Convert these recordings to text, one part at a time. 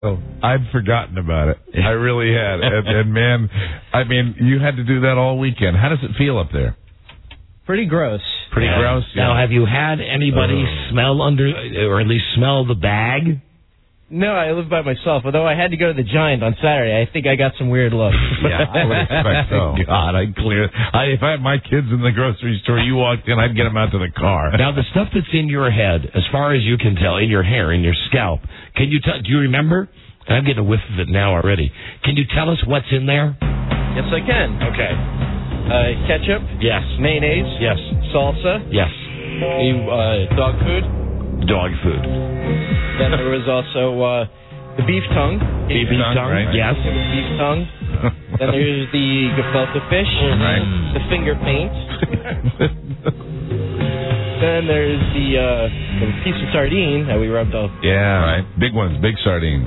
Oh, I'd forgotten about it. I really had. And man, I mean, you had to do that all weekend. How does it feel up there? Pretty gross. Pretty gross? Yeah. Now, have you had anybody smell or at least smell the bag? No, I live by myself. Although I had to go to the Giant on Saturday, I think I got some weird looks. Yeah, I would expect so. God, if I had my kids in the grocery store, you walked in, I'd get them out to the car. Now, the stuff that's in your head, as far as you can tell, in your hair, in your scalp, do you remember? I'm getting a whiff of it now already. Can you tell us what's in there? Yes, I can. Okay. Ketchup. Yes. Mayonnaise. Yes. Salsa. Yes. Dog food. Dog food. Then there was also the beef tongue. Beef tongue, right? Yes. Beef tongue. Then there's the gefilte fish. Right. The finger paint. Then there's the piece of sardine that we rubbed off. Yeah, right. Big ones, big sardines.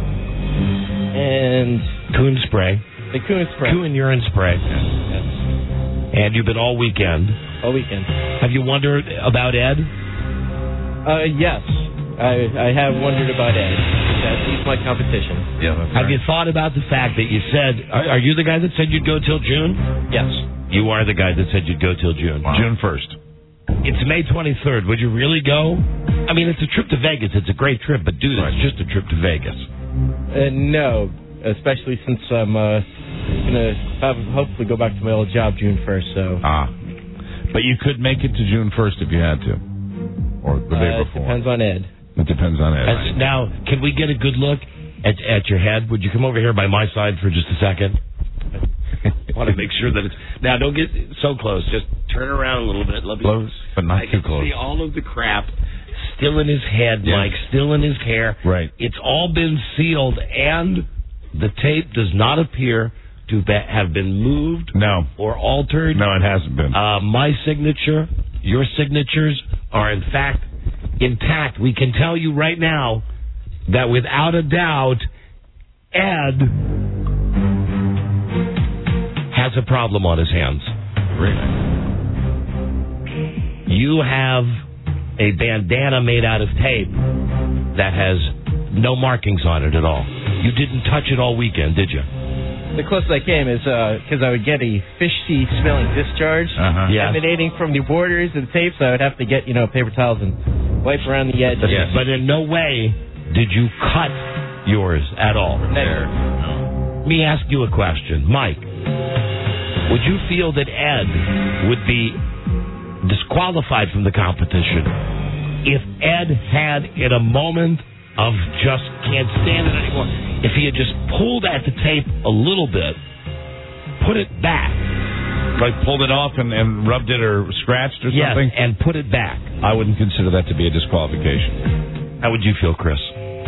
And Coon spray. the Coon spray. Coon urine spray. Yes. And you've been all weekend. All weekend. Have you wondered about Ed? Yes. I have wondered about Ed. He's my competition. Yeah, that's Have you thought about the fact that you said, are you the guy that said you'd go till June? Yes. You are the guy that said you'd go till June. Wow. June 1st. It's May 23rd. Would you really go? I mean, it's a trip to Vegas. It's a great trip, but dude, it's just a trip to Vegas. No, especially since I'm going to hopefully go back to my old job June 1st. So. But you could make it to June 1st if you had to. Or the day before. It depends on Ed. It depends on Ed. Right. Now, can we get a good look at your head? Would you come over here by my side for just a second? I want to make sure that it's... Now, don't get so close. Just turn around a little bit. Let me, close, but not too close. I can see all of the crap still in his head, Mike, still in his hair. Right. It's all been sealed, and the tape does not appear to have been moved or altered. No, it hasn't been. My signature, your signatures are, in fact, intact. We can tell you right now that without a doubt, Ed has a problem on his hands. Really? You have a bandana made out of tape that has no markings on it at all. You didn't touch it all weekend, did you? The closest I came is because I would get a fishy smelling discharge emanating from the borders of the tape, so I would have to get paper towels and wipe around the edge. Yes. But in no way did you cut yours at all. Never. No. Let me ask you a question. Mike, would you feel that Ed would be disqualified from the competition if Ed had, in a moment of just can't stand it anymore, if he had just pulled at the tape a little bit, put it back? Like pulled it off and rubbed it or scratched or something? Yes, and put it back. I wouldn't consider that to be a disqualification. How would you feel, Chris?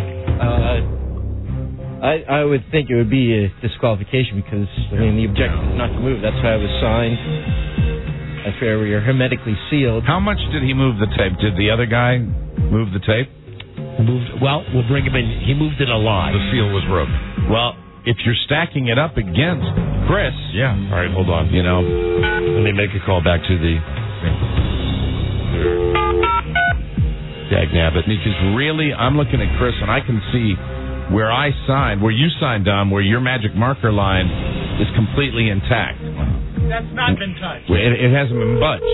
I would think it would be a disqualification because, the objective is not to move. That's how I was signed. That's where we are hermetically sealed. How much did he move the tape? Did the other guy move the tape? Well, we'll bring him in. He moved it a lot. The seal was broken. Well, if you're stacking it up against Chris... Yeah. All right, hold on. Let me make a call back to the... Dagnabbit. Because really, I'm looking at Chris, and I can see where I signed, where you signed, Dom, where your magic marker line is completely intact. That's not been touched. It hasn't been budged.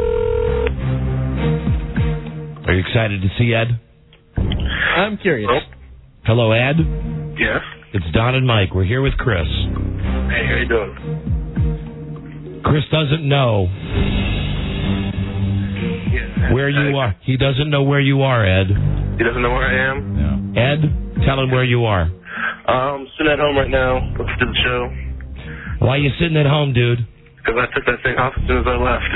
Are you excited to see Ed? I'm curious. Hello, Ed? Yes? It's Don and Mike. We're here with Chris. Hey, how you doing? Chris doesn't know where you are. He doesn't know where you are, Ed. He doesn't know where I am? No. Ed, tell him where you are. I'm sitting at home right now, listening to the show. Why are you sitting at home, dude? Because I took that thing off as soon as I left.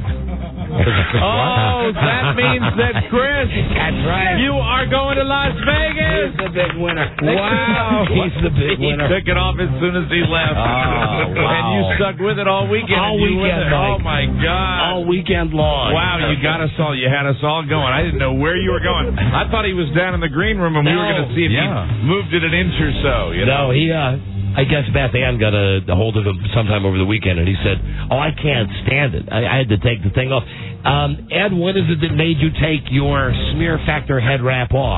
Oh, that means that, Chris, that's right. You are going to Las Vegas. He's the big winner. Wow. He's the big winner. He took it off as soon as he left. Oh, wow. And you stuck with it all weekend. All weekend, Mike. Oh, my God. All weekend long. Wow, you got us all. You had us all going. I didn't know where you were going. I thought he was down in the green room, and we were going to see if he moved it an inch or so. No, he... I guess Beth Ann got a hold of him sometime over the weekend, and he said, I can't stand it. I had to take the thing off. Ed, what is it that made you take your smear factor head wrap off?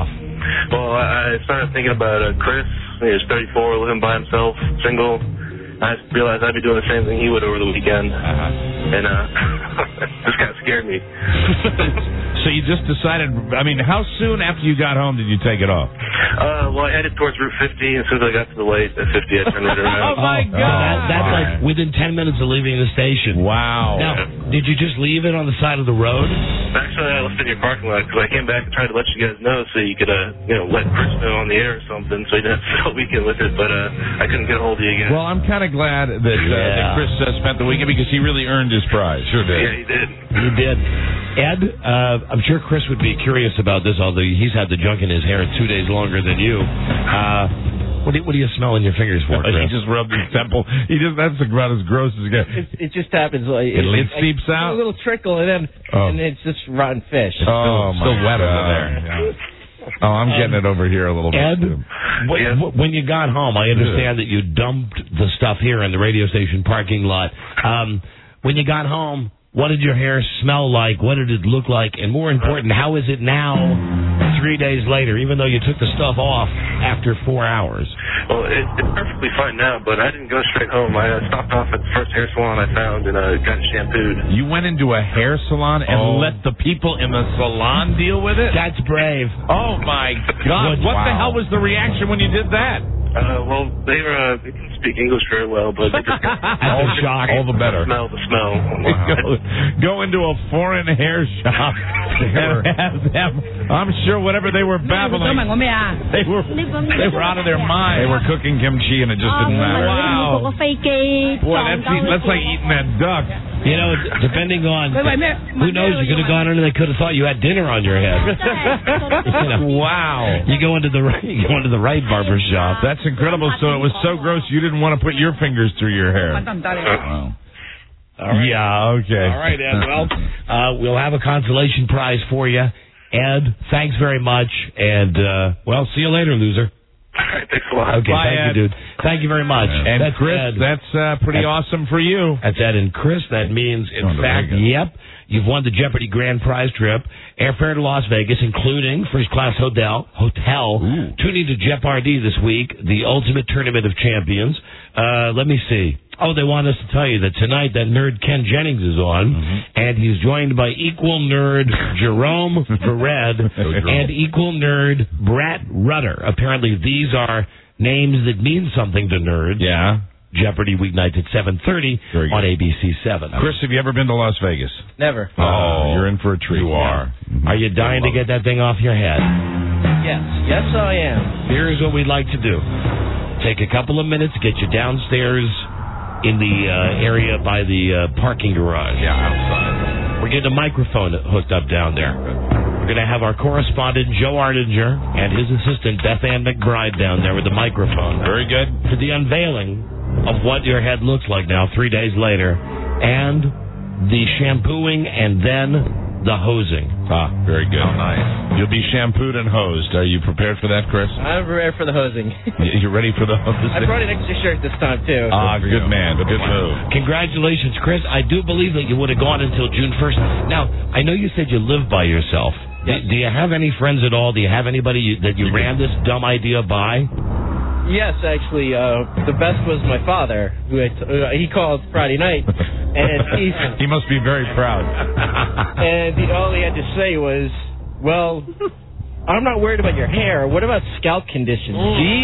Well, I started thinking about Chris. He was 34, living by himself, single. I realized I'd be doing the same thing he would over the weekend. And this kind of scared me. So you just decided, I mean, how soon after you got home did you take it off? Well, I headed towards Route 50. As soon as I got to the light at 50, I turned right around. Oh, my God. That's like within 10 minutes of leaving the station. Wow. Now, did you just leave it on the side of the road? Actually, I left it in your parking lot because I came back and tried to let you guys know so you could, let Chris know on the air or something so you didn't have to spend the weekend with it, but I couldn't get a hold of you again. Well, I'm kind of glad that Chris spent the weekend because he really earned his prize. Sure did. Yeah, he did. He did. Ed, I'm sure Chris would be curious about this, although he's had the junk in his hair 2 days longer than you. What are you smelling your fingers for, Chris? He just rubbed his temple. That's about as gross as it gets. It just happens. Like, it seeps out? A little trickle, and it's just rotten fish. It's still wet over there. Yeah. Oh, I'm getting it over here a little bit. Ed, when you got home, I understand that you dumped the stuff here in the radio station parking lot. When you got home, what did your hair smell like? What did it look like? And more important, how is it now 3 days later, even though you took the stuff off after 4 hours? Well, it's perfectly fine now, but I didn't go straight home. I stopped off at the first hair salon I found and got shampooed. You went into a hair salon and let the people in the salon deal with it? That's brave. Oh, my God. What the hell was the reaction when you did that? Well, they didn't speak English very well, but they just shock. All the better. The smell. Wow. Go into a foreign hair shop and have them. I'm sure whatever they were babbling, they were out of their mind. They were cooking kimchi and it just didn't matter. Wow. Boy, that's like eating that duck. You know, depending on who knows, you could have gone in and they could have thought you had dinner on your head. Wow. You go into the right barber shop. That's incredible. So it was so gross you didn't want to put your fingers through your hair. Wow. All right. Yeah, okay. All right, Ed. Well, we'll have a consolation prize for you. Ed, thanks very much. And, see you later, loser. All right, thanks a lot. Okay, bye, thank Ed. you, dude. Thank you very much. Yeah. And that's Chris, Ed. that's pretty awesome for you. That's Ed and Chris. That means, in fact, you've won the Jeopardy grand prize trip, airfare to Las Vegas, including first-class hotel, tuning to Jeopardy this week, the ultimate tournament of champions. Let me see. Oh, they want us to tell you that tonight that nerd Ken Jennings is on, and he's joined by equal nerd Jerome Vered and equal nerd Brett Rutter. Apparently, these are names that mean something to nerds. Yeah. Jeopardy weeknights at 7:30 on ABC7. Chris, have you ever been to Las Vegas? Never. Oh, you're in for a treat. You are. Are you dying to get that thing off your head? Yes, I am. Here's what we'd like to do. Take a couple of minutes, get you downstairs in the area by the parking garage. Yeah, outside. We're getting a microphone hooked up down there. We're going to have our correspondent, Joe Ardinger, and his assistant, Beth Ann McBride, down there with the microphone. Very good. For the unveiling of what your head looks like now 3 days later, and the shampooing and then the hosing. Ah, very good. Oh, nice. You'll be shampooed and hosed. Are you prepared for that, Chris? I'm prepared for the hosing. You're ready for the hosing? I brought an extra shirt this time, too. Ah, good man. Good move. Congratulations, Chris. I do believe that you would have gone until June 1st. Now, I know you said you live by yourself. Yes. Do you have any friends at all? Do you have anybody that you ran this dumb idea by? Yes, actually, the best was my father, who he called Friday night, and he must be very proud. And all he had to say was, "Well, I'm not worried about your hair. What about scalp conditions?"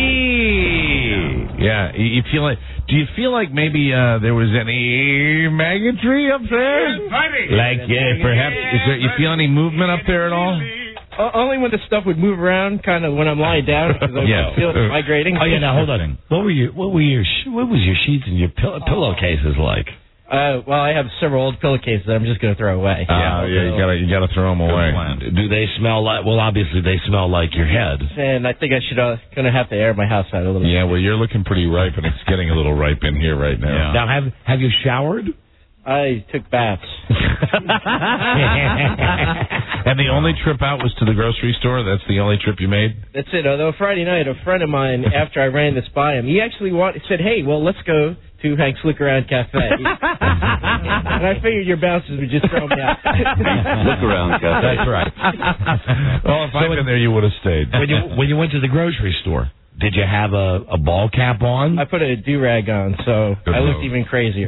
Yeah, you feel like? Do you feel like maybe there was any maggotry up there? Like perhaps you feel any movement up there at all? Only when the stuff would move around, kind of when I'm lying down, because I feel it migrating. Oh yeah, now hold on. What was your sheets and your pillowcases like? Well, I have several old pillowcases that I'm just going to throw away. You got to throw them away. Do they smell like? Well, obviously they smell like your head. And I think I should going to have to air my house out a little bit. Yeah, well, you're looking pretty ripe, and it's getting a little ripe in here right now. Yeah. Now, have you showered? I took baths. And the only trip out was to the grocery store? That's the only trip you made? That's it. Although Friday night, a friend of mine, after I ran this by him, he actually said, "Hey, well, let's go to Hank's Look Around Cafe." And I figured your bouncers would just throw me out. Look around, Gus. That's right. Well, if I'd been there, you would have stayed. When you went to the grocery store, did you have a ball cap on? I put a do-rag on, so I looked even crazier.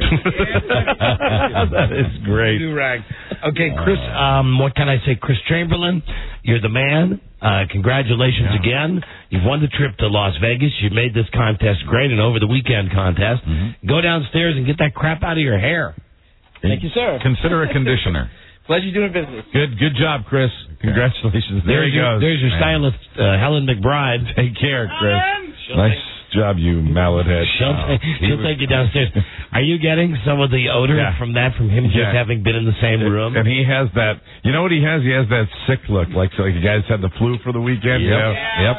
That is great. Do-rag. Okay, Chris, what can I say? Chris Chamberlain, you're the man. Congratulations again. You've won the trip to Las Vegas. You made this contest great, an over-the-weekend contest. Go downstairs and get that crap out of your hair. Thank you, sir. Consider a conditioner. Pleasure doing business. Good job, Chris. Congratulations. There he goes. There's your stylist, Helen McBride. Take care, Chris. Nice job, you mallet head. She'll take you downstairs. Are you getting some of the odor from him just having been in the same room? And he has that, you know what he has? He has that sick look, like the guys had the flu for the weekend. Yep.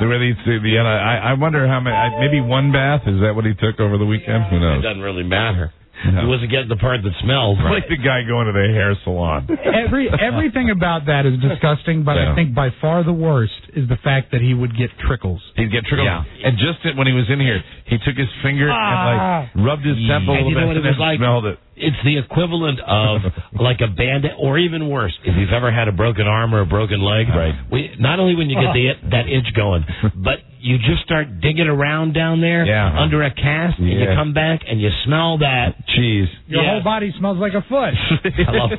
I wonder how many, maybe one bath? Is that what he took over the weekend? Who knows? It doesn't really matter. No. He wasn't getting the part that smells. Right. Like the guy going to the hair salon. Everything about that is disgusting, but I think by far the worst is the fact that he would get trickles. He'd get trickles. Yeah. And just when he was in here, he took his finger and rubbed his temple a little bit and smelled it. It's the equivalent of like a bandit, or even worse, if you've ever had a broken arm or a broken leg. Right. Not only when you get that itch going, but you just start digging around down there under a cast, and you come back and you smell that cheese. Your whole body smells like a foot. Hello.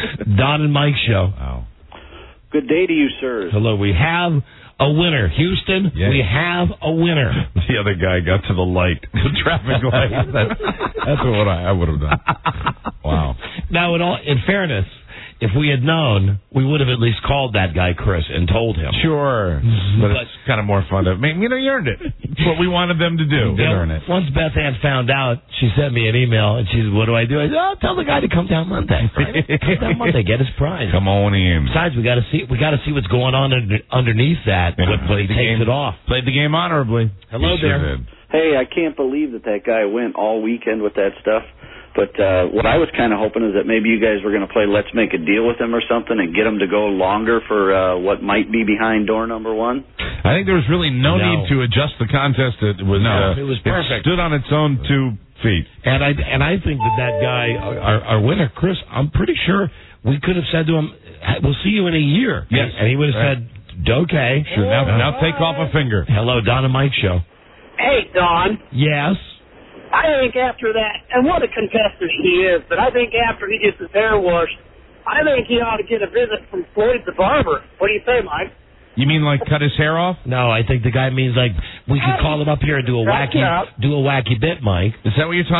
Don and Mike show. Wow. Good day to you, sirs. Hello. We have a winner. Houston, we have a winner. The other guy got to the light, the traffic light. That's what I would have done. Wow. Now, in fairness, if we had known, we would have at least called that guy Chris and told him. Sure. But it's kind of more fun to... you earned it. It's what we wanted them to do. Earn it. Once Beth Ann found out, she sent me an email, and she said, what do I do? I said, tell the guy to come down Monday. Come down Monday, get his prize. Come on in. Besides, we got to see what's going on underneath that when he takes it off. Played the game honorably. Hello there. Hey, I can't believe that guy went all weekend with that stuff. But what I was kind of hoping is that maybe you guys were going to play Let's Make a Deal with him or something and get him to go longer for what might be behind door number one. I think there was really no need to adjust the contest. It was perfect. It stood on its own 2 feet. And I think that guy, our winner, Chris, I'm pretty sure we could have said to him, we'll see you in a year. Yes. And he would have said, okay. Sure. Now take off a finger. Hello, Don and Mike show. Hey, Don. Yes? I think after that, and what a contestant he is, but I think after he gets his hair washed, I think he ought to get a visit from Floyd the barber. What do you say, Mike? You mean like cut his hair off? No, I think the guy means like we could call him up here and do a wacky bit, Mike. Is that what you're talking